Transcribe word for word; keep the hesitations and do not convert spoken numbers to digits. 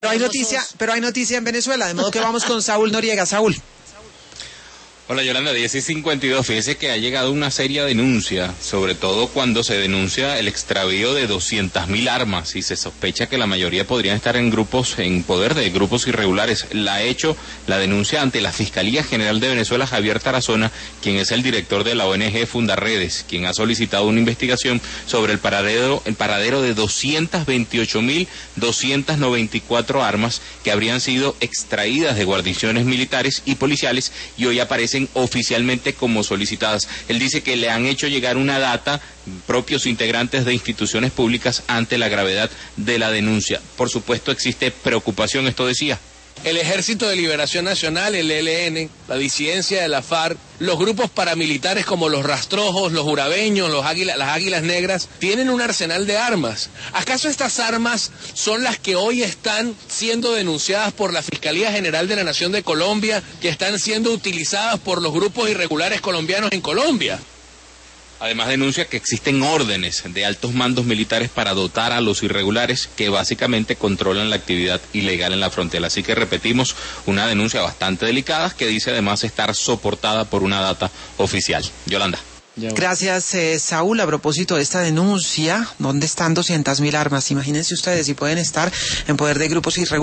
Pero hay noticia, pero hay noticia en Venezuela, de modo que vamos con Saúl Noriega. Saúl. Hola Yolanda, diez y cincuenta y dos, fíjese que ha llegado una seria denuncia, sobre todo cuando se denuncia el extravío de doscientas mil armas y se sospecha que la mayoría podrían estar en grupos, en poder de grupos irregulares. La ha hecho la denuncia ante la Fiscalía General de Venezuela Javier Tarazona, quien es el director de la O N G Fundarredes, quien ha solicitado una investigación sobre el paradero, el paradero de doscientas veintiocho mil doscientas noventa y cuatro armas que habrían sido extraídas de guarniciones militares y policiales y hoy aparecen oficialmente como solicitadas. Él dice que le han hecho llegar una data propios integrantes de instituciones públicas ante la gravedad de la denuncia. Por supuesto existe preocupación, esto decía. El Ejército de Liberación Nacional, el E L N, la disidencia de la FARC, los grupos paramilitares como los Rastrojos, los Urabeños, los águila, las Águilas Negras, tienen un arsenal de armas. ¿Acaso estas armas son las que hoy están siendo denunciadas por la Fiscalía General de la Nación de Colombia, que están siendo utilizadas por los grupos irregulares colombianos en Colombia? Además denuncia que existen órdenes de altos mandos militares para dotar a los irregulares que básicamente controlan la actividad ilegal en la frontera. Así que repetimos, una denuncia bastante delicada que dice además estar soportada por una data oficial. Yolanda. Gracias, eh, Saúl. A propósito de esta denuncia, ¿dónde están doscientas mil armas? Imagínense ustedes si pueden estar en poder de grupos irregulares.